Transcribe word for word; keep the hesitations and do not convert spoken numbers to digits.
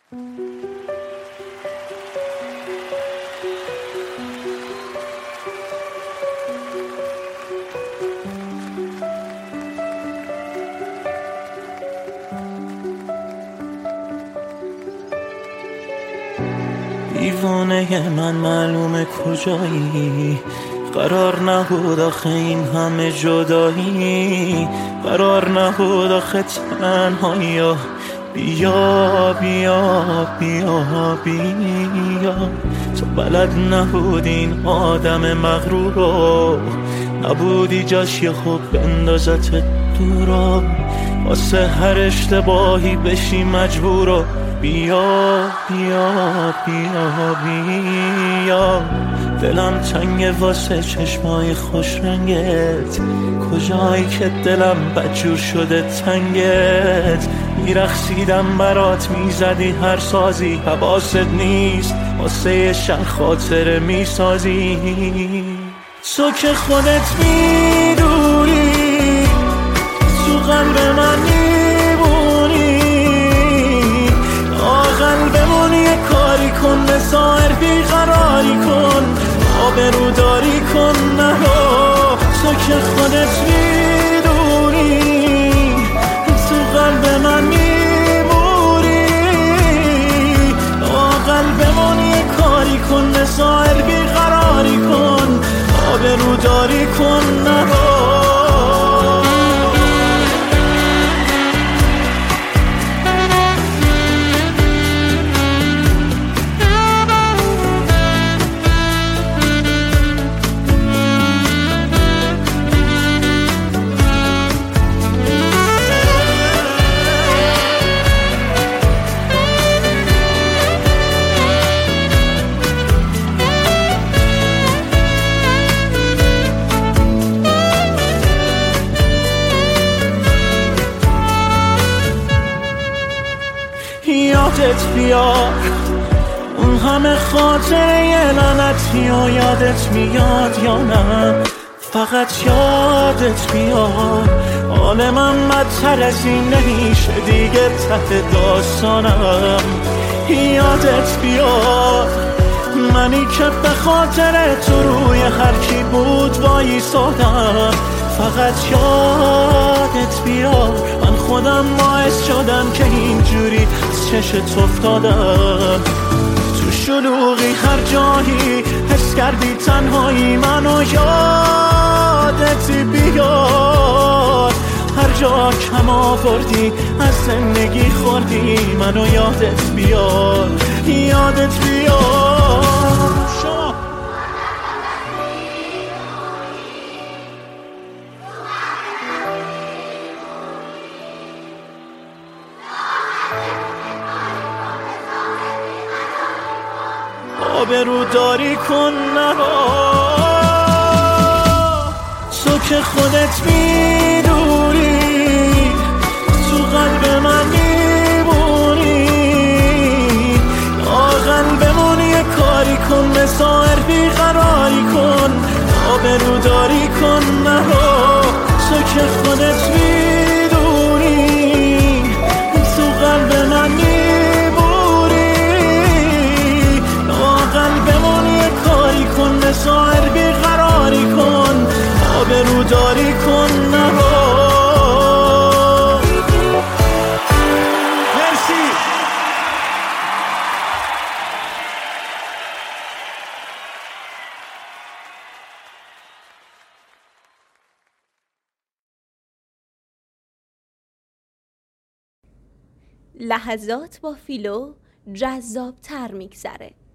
دیوانه من معلومه کجایی، قرار نبود آخه این همه جدایی، قرار نبود آخه تنهایی. بیا بیا بیا بیا، تو بلد نبودی این آدم مغرور رو، نبودی جاش یه خوب بندازت دورا، واسه هر اشتباهی بشی مجبورو. بیا بیا بیا بیا، دلم تنگه واسه چشمای خوش رنگت، کجایی که دلم بدجور شده تنگت. میرخصیدم برات میزدی هر سازی، حواست نیست واسه یه شب خاطره میسازی. تو که خودت میدونی تو قلب من میبونی، آقل بمون یه کاری کن، بسایر بیقراری کن، آبرو داری کن نرو. تو که خودت میدونی تو قلب من میمونی، آقل بمون یه کاری کن، بسایر بیقراری کن، آبرو داری کن نرو. یادت بیار اون همه خاطره لعنتی و یادت میاد یا نه، فقط یادت بیار حال من بدتر از این نمیشه دیگه ته داستانم. یادت بیار منی که به خاطر تو روی هر کی بود وایسادم، فقط یادت بیار من خودم باعث شدم که اینجوری از چشت افتادم. تو شلوغی هر جایی حس کردی تنهایی منو، یادت بیار هر جا کم آوردی از زندگی خوردی منو، یادت بیار یادت بیار. آبرو داری کن نرو. تو که خودت میدونی تو قلب من میمونی، آقل بمون یه کاری کن، بسایر بیقراری کن، آبرو داری کن نرو. تو که خودت میدونی تو قلب من میمونی، کن بسایر بیقراری کن، آبرو داری کن نرو. مرسی. لحظات با فیلو جذاب تر میگذره.